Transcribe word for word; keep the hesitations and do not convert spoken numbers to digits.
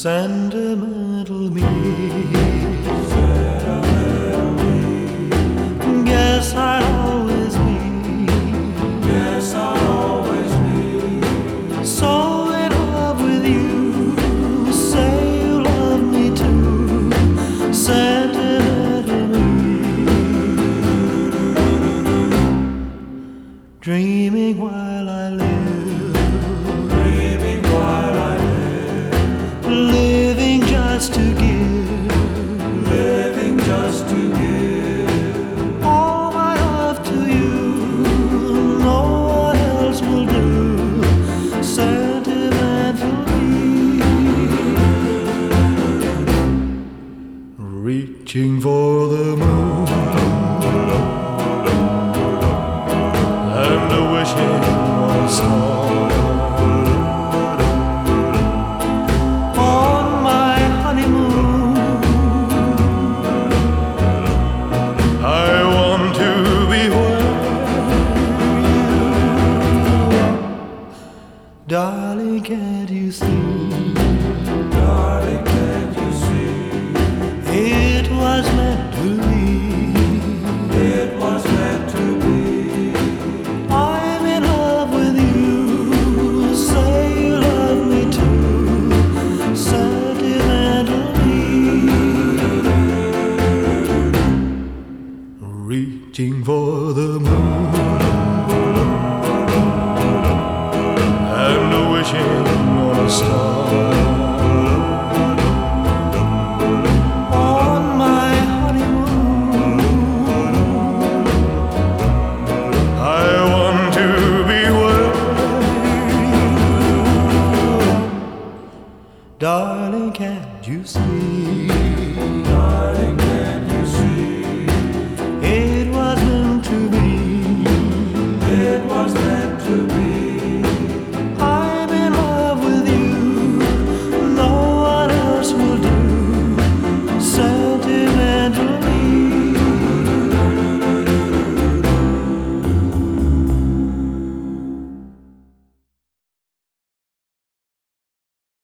Sentimental me. Guess I'll always be. Guess I'll always be So in love with you. Say you love me too. Sentimental me. Dreaming while I live. dreaming while I live, Living just to give. living just to give All my love to you. No one else will do. Sentimentally. Reaching for the moon and wishing on a star. On my honeymoon, I want to be where you are. Darling, can't you see? Darling, can't you see? It was meant to be. It was meant to be. I'm in love with you. Say you love me too. Sentimentally. Reaching for the moon and wishing on a star.